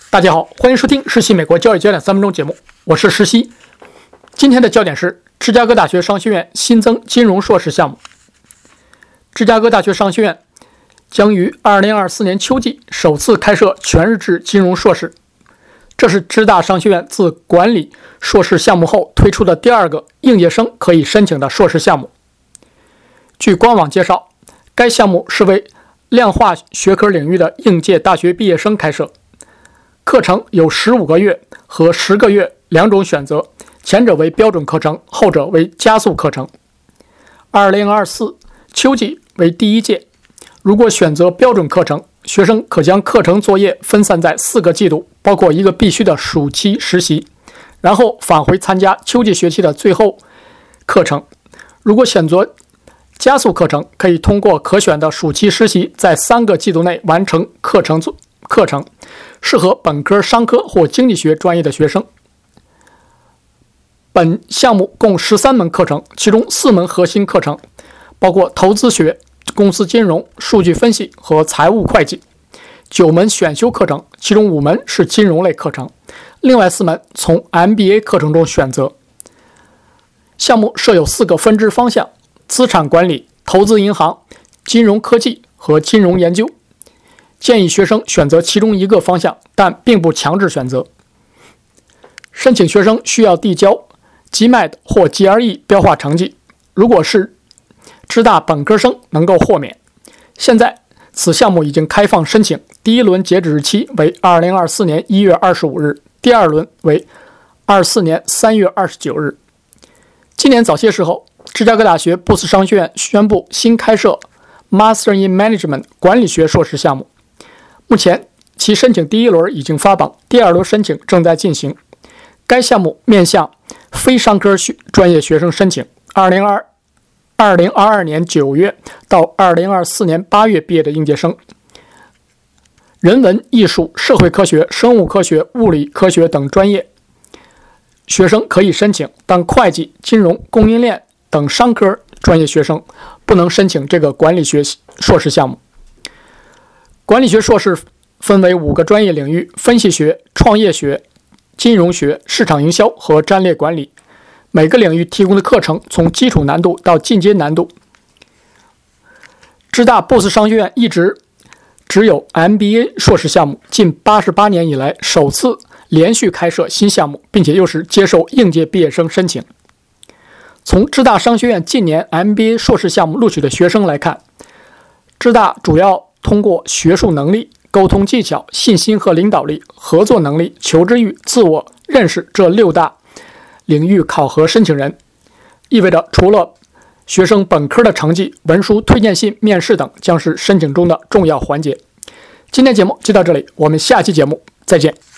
大家好，欢迎收听实习美国教育焦点3分钟节目，我是实习。今天的焦点是芝加哥大学商学院新增金融硕士项目。芝加哥大学商学院将于2024年秋季首次开设全日制金融硕士，这是芝大商学院自管理硕士项目后推出的第二个应届生可以申请的硕士项目。据官网介绍，该项目是为量化学科领域的应届大学毕业生开设，课程有15个月和10个月两种选择，前者为标准课程，后者为加速课程。2024秋季为第一届，如果选择标准课程，学生可将课程作业分散在4个季度，包括一个必须的暑期实习，然后返回参加秋季学期的最后课程。如果选择加速课程，可以通过可选的暑期实习，在3个季度内完成课程，适合本科、商科或经济学专业的学生。本项目共13门课程，其中4门核心课程包括投资学、公司金融、数据分析和财务会计；9门选修课程，其中5门是金融类课程，另外4门从 MBA 课程中选择。项目设有4个分支方向：资产管理、投资银行、金融科技和金融研究。建议学生选择其中一个方向，但并不强制选择。申请学生需要递交 GMAT 或 GRE 标化成绩，如果是芝大本科生能够豁免。现在此项目已经开放申请，第一轮截止日期为2024年1月25日，第二轮为24年3月29日。今年早些时候，芝加哥大学布斯商学院宣布新开设 Master in Management 管理学硕士项目。目前其申请第一轮已经发榜，第二轮申请正在进行。该项目面向非商科专业学生申请，2022年9月到2024年8月毕业的应届生。人文、艺术、社会科学、生物科学、物理科学等专业学生可以申请，但会计、金融、供应链等商科专业学生不能申请这个管理学硕士项目。管理学硕士分为5个专业领域：分析学、创业学、金融学、市场营销和战略管理。每个领域提供的课程从基础难度到进阶难度。芝大布斯商学院一直只有 MBA 硕士项目，近88年以来首次连续开设新项目，并且又是接受应届毕业生申请。从芝大商学院近年 MBA 硕士项目录取的学生来看，芝大主要通过学术能力、沟通技巧、信心和领导力、合作能力、求知欲、自我认识这6大领域考核申请人，意味着除了学生本科的成绩，文书推荐信、面试等将是申请中的重要环节。今天节目就到这里，我们下期节目再见。